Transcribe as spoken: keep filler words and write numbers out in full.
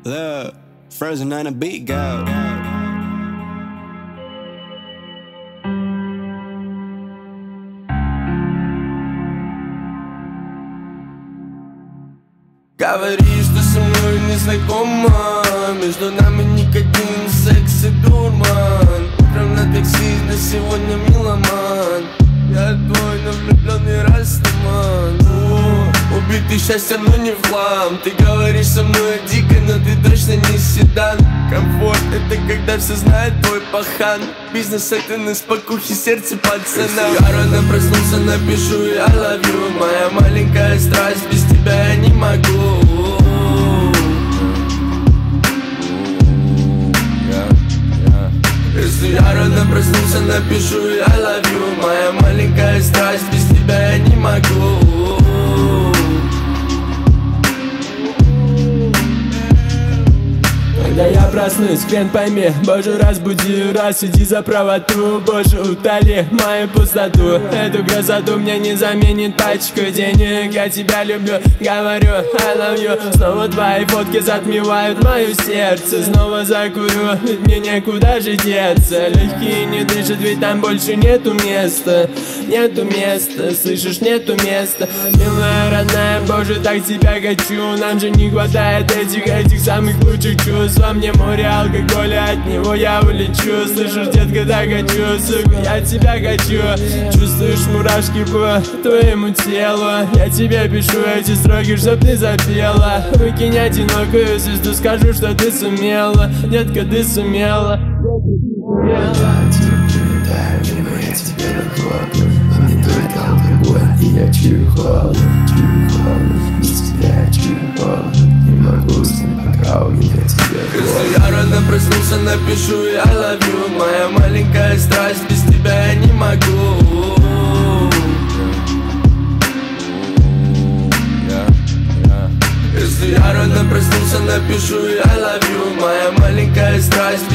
Look, frozen on a beat, go. Говоришь, что со мной не знакома, между нами никотин, секс и дурман. Утром на такси, на сегодня меломан. Я твой, но влюбленный растаман. Убитый счастьем, но не в хлам. Ты говоришь со мной дико, но ты точно не седан. Комфорт — это когда все знает твой пахан. Бизнес — это на спокухе сердце пацана. Я рано проснулся, напишу I love you. Моя маленькая страсть, без тебя я не могу. Если я рано проснулся, напишу I love you. Моя маленькая страсть, без тебя я не могу. Когда я проснусь, хрен пойми, боже, разбуди, рассуди за правоту, боже, утоли мою пустоту. Эту красоту мне не заменит пачка денег. Я тебя люблю, говорю I love you. Снова твои фотки затмевают мое сердце. Снова закурю, ведь мне некуда же деться. Легкие не дышат, ведь там больше нету места. Нету места, слышишь, нету места. Милая, родная, боже, так тебя хочу. Нам же не хватает этих, этих самых лучших чувств. Во мне море алкоголя, от него я улечу. Слышишь, детка, так хочу, сука, я тебя хочу. Чувствуешь мурашки по твоему телу. Я тебе пишу эти строки, чтоб ты запела. Выкинь одинокую звезду, скажу, что ты сумела. Детка, ты сумела. И я чую холод, чую холод, без тебя чую холод. Не могу с ним, пока у меня тебя холод. Если я рано проснулся, напишу I love you. Моя маленькая страсть, без тебя я не могу. Если я рано проснулся, напишу I love you. Моя маленькая страсть,